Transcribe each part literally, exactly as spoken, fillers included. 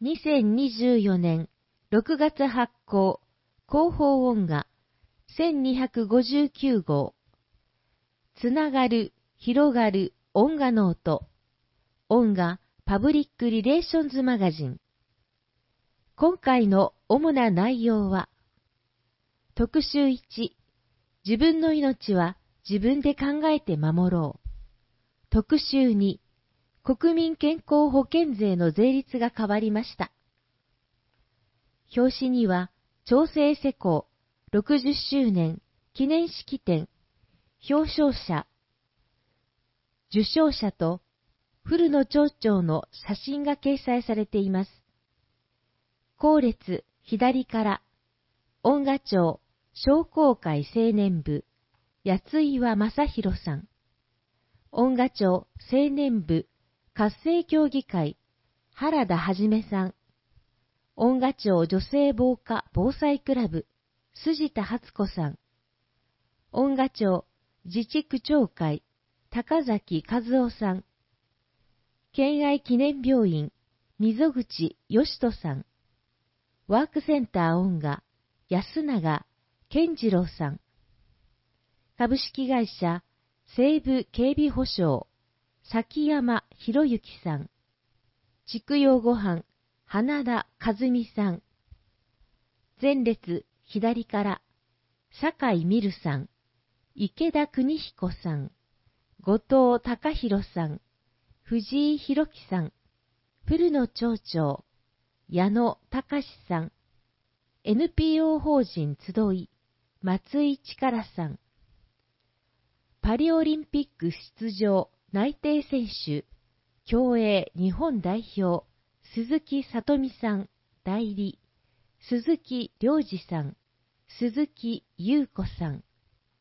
にせんにじゅうよねんろくがつ発行広報音画せんにひゃくごじゅうきゅうごうつながる、広がる音画ノート音画パブリックリレーションズマガジン。今回の主な内容は特集いち、自分の命は自分で考えて守ろう。特集に、国民健康保険税の税率が変わりました。表紙には、長生施行ろくじゅっしゅうねん記念式典、表彰者、受賞者と古野町長の写真が掲載されています。後列左から、音画庁商工会青年部、八岩正弘さん。音画庁青年部活性協議会、原田はじめさん。音画庁女性防火防災クラブ、筋田初子さん。音画庁自治区長会、高崎和夫さん。県愛記念病院、溝口義人さん。ワークセンター音画、安永健次郎さん。株式会社西部警備保障、崎山博之さん。畜養ごはん、花田和美さん。前列左から、酒井美瑠さん、池田邦彦さん、後藤隆弘さん、藤井弘樹さん、古野町長、矢野隆さん、エヌピーオー 法人集い、松井力さん、パリオリンピック出場内定選手、競泳日本代表、鈴木聡美さん、代理、鈴木良二さん、鈴木優子さん。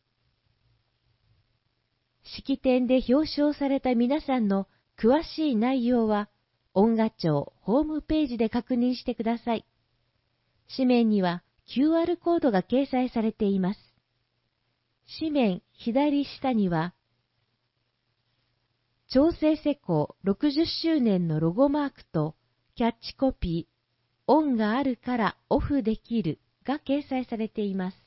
式典で表彰された皆さんの詳しい内容は、音画庁ホームページで確認してください。紙面には キューアール コードが掲載されています。紙面左下には、長生施行ろくじゅっしゅうねんのロゴマークとキャッチコピー、音があるからオフできるが掲載されています。